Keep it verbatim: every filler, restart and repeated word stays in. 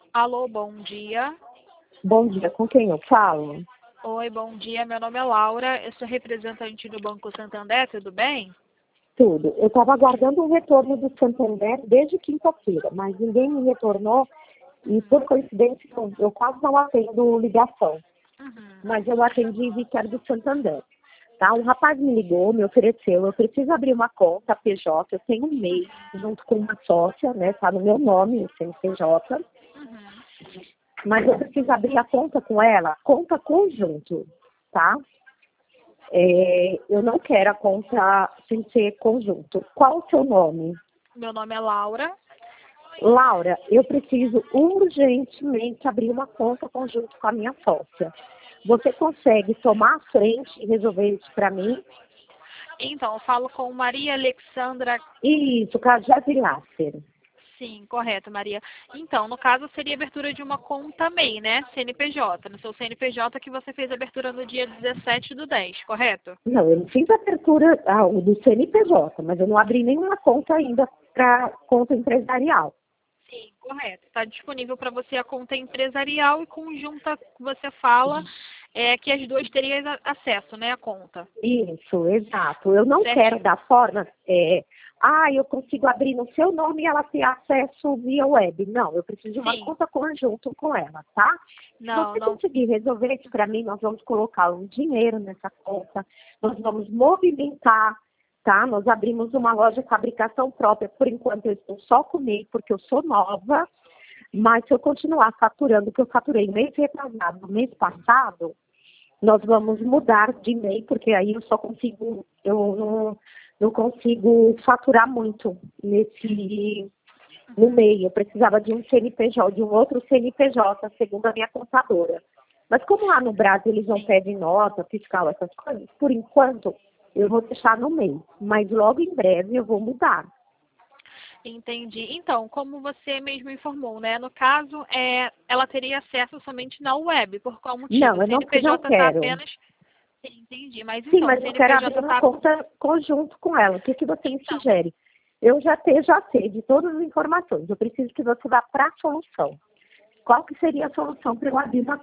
Alô, bom dia. Bom dia, com quem eu falo? Oi, bom dia. Meu nome é Laura, eu sou representante do Banco Santander, tudo bem? Tudo. Eu estava aguardando um retorno do Santander desde quinta-feira, mas ninguém me retornou e, por coincidência, eu eu quase não atendo ligação. Uhum. Mas eu atendi e vi que era do Santander. Tá? Um rapaz me ligou, me ofereceu, eu preciso abrir uma conta P J, eu tenho um MEI junto com uma sócia, né? Tá no meu nome, o C N P J, Uhum. mas eu preciso abrir a conta com ela, conta conjunto, tá? É, eu não quero a conta sem ser conjunto. Qual o seu nome? Meu nome é Laura. Laura, eu preciso urgentemente abrir uma conta conjunto com a minha sócia. Você consegue tomar a frente e resolver isso para mim? Então, eu falo com Maria Alexandra. Isso, Cajazzi Lasser. Sim, correto, Maria. Então, no caso, seria a abertura de uma conta MEI, né? C N P J. No seu C N P J que você fez a abertura no dia dezessete do dez, correto? Não, eu não fiz a abertura ah, o do C N P J, mas eu não abri nenhuma conta ainda para conta empresarial. Sim, correto. Está disponível para você a conta empresarial e conjunta que você fala é, que as duas teriam a- acesso, né, à conta. Isso, exato. Eu não Certo? quero da forma, é, ah, eu consigo abrir no seu nome e ela ter acesso via web. Não, eu preciso de uma Sim. conta conjunto com ela, tá? Se Não, você não. conseguir resolver isso para mim, nós vamos colocar um dinheiro nessa conta, nós vamos movimentar, tá? Nós abrimos uma loja de fabricação própria, por enquanto eu estou só comigo, porque eu sou nova, mas se eu continuar faturando o que eu faturei mês retrasado, mês passado, nós vamos mudar de MEI, porque aí eu só consigo, eu não, não consigo faturar muito nesse, no MEI. Eu precisava de um C N P J, de um outro C N P J, segundo a minha contadora. Mas como lá no Brasil eles não pedem nota fiscal, essas coisas, por enquanto eu vou deixar no MEI. Mas logo em breve eu vou mudar. Entendi. Então, como você mesmo informou, né? No caso, é, ela teria acesso somente na web. Por qual motivo? Não, O eu não, não C N P J está quero. apenas. Sim, entendi. Mas Sim, então, o mas eu quero C N P J abrir uma está. conta conjunto com ela. O que, que você me Então, sugere? Eu já, te, já sei de todas as informações. Eu preciso que você vá para a solução. Qual que seria a solução para eu abrir uma